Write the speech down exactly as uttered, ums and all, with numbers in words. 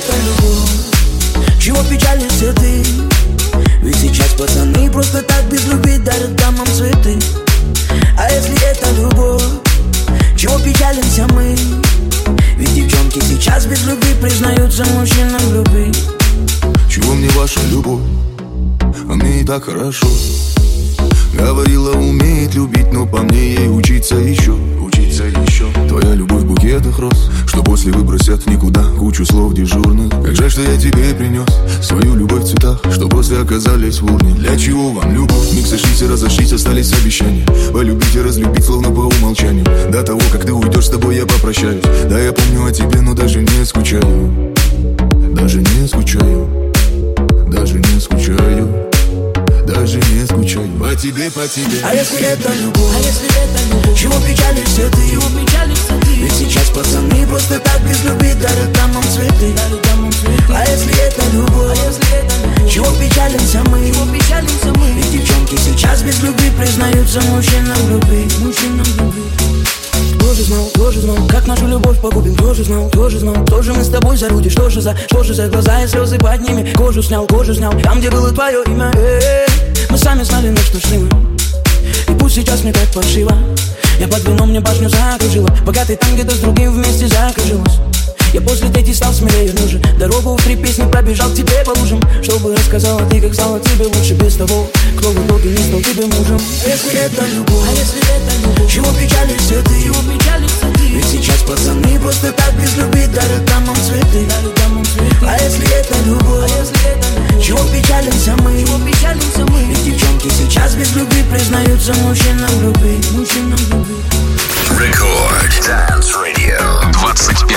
это любовь? Чего печалишься ты? Ведь сейчас пацаны просто так без любви дарят дамам цветы. А если это любовь, чего печалимся мы? Ведь девчонки сейчас без любви признаются мужчинам в любви. Чего мне ваша любовь? А мне и так хорошо. Говорила, умеет любить, но по мне ей учиться еще. Учиться еще. Твоя любовь в букетах роз, что после выбросят в никуда кучу слов дежурных. Как жаль, что я тебе принес свою любовь в цветах, что после оказались в урне. Для чего вам любовь? Миг сошлись и разошлись, остались обещания. Полюбить и разлюбить, словно по умолчанию. До того, как ты уйдешь, с тобой я попрощаюсь. Да, я помню о тебе, но даже не скучаю. Даже не скучаю. Даже не скучаю. Даже не скучаю по тебе, по тебе. А если это любовь? А если это любовь? Чего печалишься ты? Чего печалишься ты? Ведь сейчас пацаны просто так без любви дарят дамам цветы. А если это любовь? А если это любовь? Чего печалимся мы? Чего печалимся мы? Ведь девчонки сейчас без любви признаются мужчинам в любви. Мужчинам в любви. Кто же знал, кто же знал, как нашу любовь погубим? Кто же знал, кто же знал, кто же мы с тобой за люди? Что же за, что же за глаза и слезы под ними? Кожу снял, кожу снял, там, где было твое имя. Э-э-э. Мы сами знали, на что шли мы. И пусть сейчас мне так паршиво, я под вином мне башню закружила, пока ты там где-то с другим вместе закружилась. Я после третьей стал смелее нужен. Дорогу в три песни пробежал к тебе по лужам, чтобы рассказала ты, как стало тебе лучше без того, кто в итоге не стал тебе мужем. А если это любовь? А если это любовь? Чего печалишься ты? Чего печалишься ты? Ведь сейчас пацаны просто так без любви дарят дамам цветы. А если это любовь? А если это любовь? Чего печалимся мы? Чего печалимся мы? Ведь девчонки сейчас без любви признаются мужчинам в любви. Мужчинам в любви. Record Dance Radio. двадцать